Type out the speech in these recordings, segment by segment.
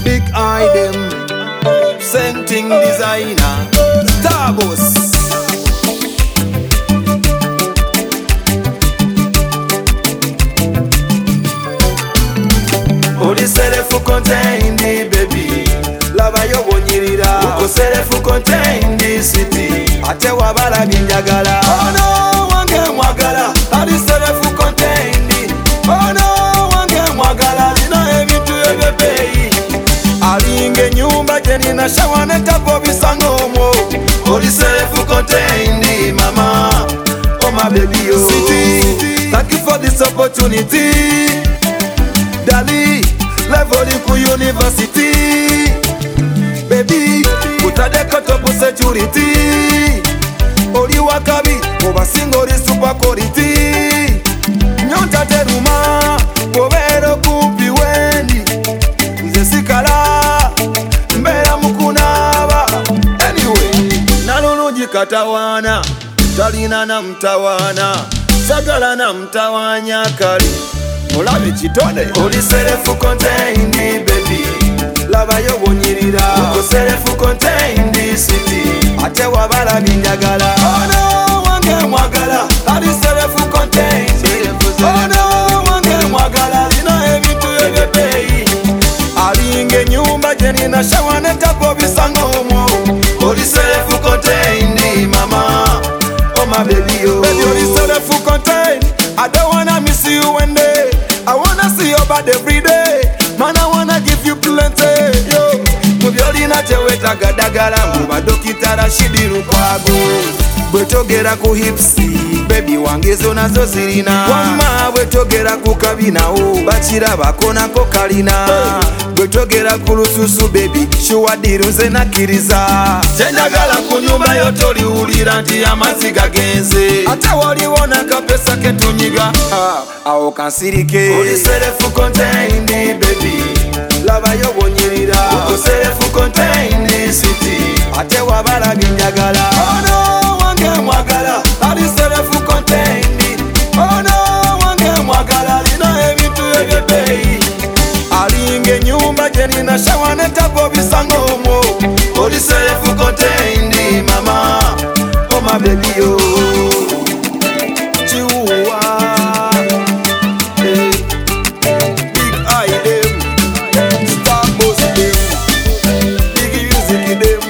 Big eye them, scenting designer, Starboss. Oli self-contained baby, lava yo bonyirira. Uko self-contained city, ate wabala binjagala. Oh no, wange mwagala, ali self-contained. Oh no, wange mwagala, lina ebintu ebyebeyi. Alinge nyumba jeni na shawa ne tapo bisangomo. Oli self-contained mama, oh my baby oh. City, thank you for this opportunity. Dali, level ku university. Baby, utade kotopu security. Oli wakabi, oba singori super quality. Nyonta teruma, kobero kupi wendi. Nze sikala, mbera mukunaba. Anyway, naluluji katawana, talina na mtawana, sagala na mtawanya kali. Mulabi chitone. Oli self-contained baby, lava yo bonyirira. Uko self-contained city, ate wabala binjagala. Oh no, wange mwagala, ali self-contained. Oh no, wange mwagala, lina ebintu ebyebeyi. Alinge nyumba jeni na shawa ne tapo bisangomo. Oli self-contained mama, oh my baby oh. Baby oli self-contained, I don't wanna miss you one day. I wanna see your body every day. Man, I wanna give you plenty. Yo, mubyoli na cheweta gadagala. Muba dokitara shidiru kwago. Bwetogera ku hipsi, baby wangezo nazo zirina. Wama bwetogera ku kabina o, bachira bakona ko kalina. Bwetogera ku lususu baby, shuwa dirunze nakiriza. Chenjagala ku nyumba yo toliwulira nti amazzi gagenze. Ate waliwona kapesa ketunyiga, awo kansirike. Oli self-contained baby, lava yo bonyirira. Uko self-contained city, ate wabala binjagala. Oh no, wange mwagala, ali self-contained. Oh no, wange mwagala, lina ebintu ebyebeyi. Alinge nyumba jeni na shawa ne tapo bisangomo. Oli self-contained mama, oh my baby oh. Chihuwa, hey. Big eye them, Starboss them, big music them.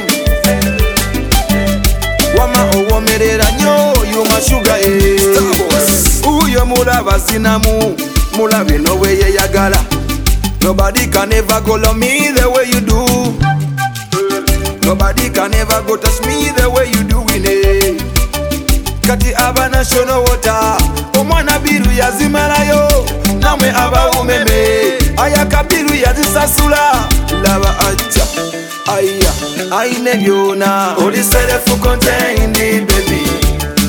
Wama owomerera nyo, you my sugar eh. Starboss, uyo mulaba sinamu, mulabe no way yagala. Nobody can ever go love me the way you do. Nobody can ever go touch me the way you do it. Kati abana shono wota, omwana biru yazimalayo, namwe aba umeme, ayaka biru yazisasula. Lava acha, aya, aine byona. Oli self-contained baby,